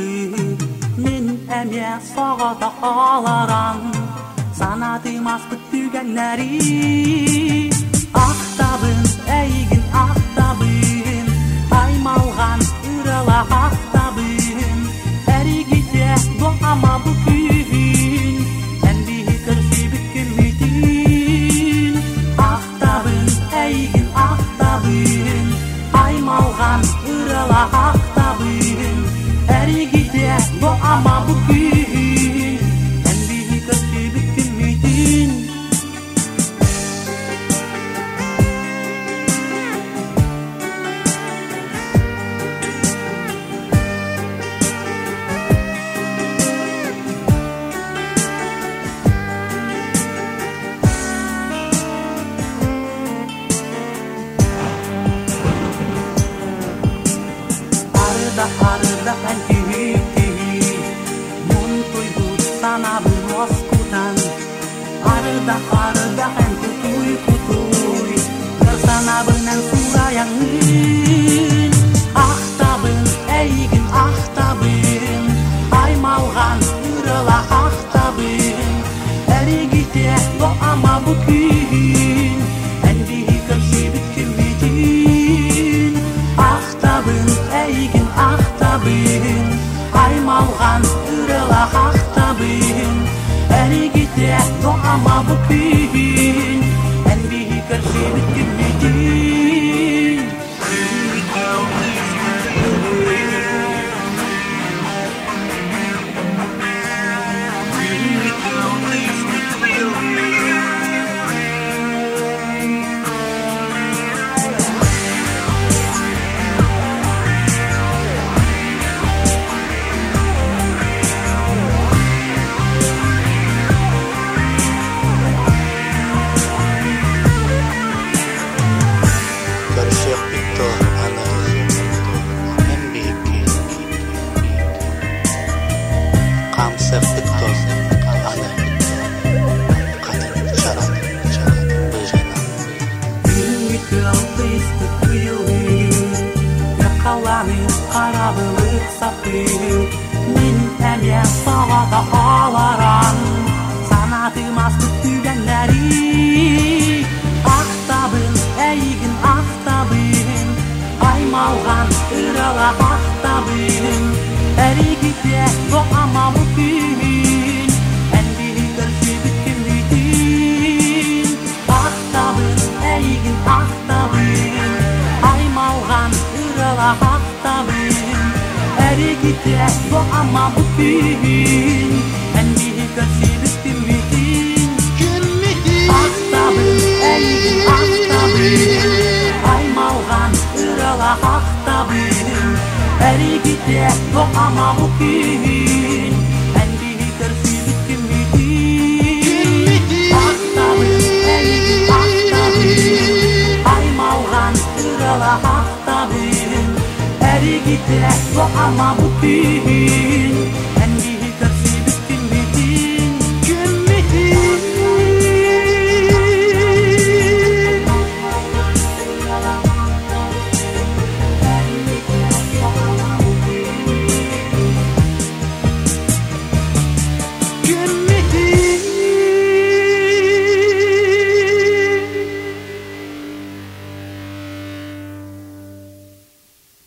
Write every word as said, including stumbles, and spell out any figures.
мен әме сағата аларан санатымас бүттүгәннәри ақтабын әйгін ақтабын аймалған ұрала ақтабын әрігіте доама бүкін әнді кірші бүкін мүтін ақтабын әйгін ақтабын аймалған ұрала ақтабын әрігіте доама бүкін әнді кірші бүкін мүтін Arda hän kyhyi, mun tuikut sanabun oskutan. Arda arda hän kutui kutui, kersanabunan surayangin. Ahtabın eygin ahtabın, aymalgan ırala ahtabın. Erigite doama bukün, endihi kersibit kimitin. Ahtabın eygin ahtabın, aymalgan ırala ahtabın. Erigite doama bukün, endihi kersibit kimitin. Қарабылық сапы мен әме сағата аларан санатымас бүттүгәннәри ақтабын әйгін ақтабын аймалған ырала ақтабын әрігіте доама бүкін әнді кірші бүткін бүтін ақтабын әйгін ақтабын аймалған ырала ақтабын әрігіте доама бүкін әнді кірші бүткін бүтін ақтабын әйгін ақтабын аймалған ырала ақтабын әрігіте доама бүкін әнді кірші бүткін бүтін ақтабын әйгін ақтабын аймалған ырала ақтабын әрігіте доама бүкін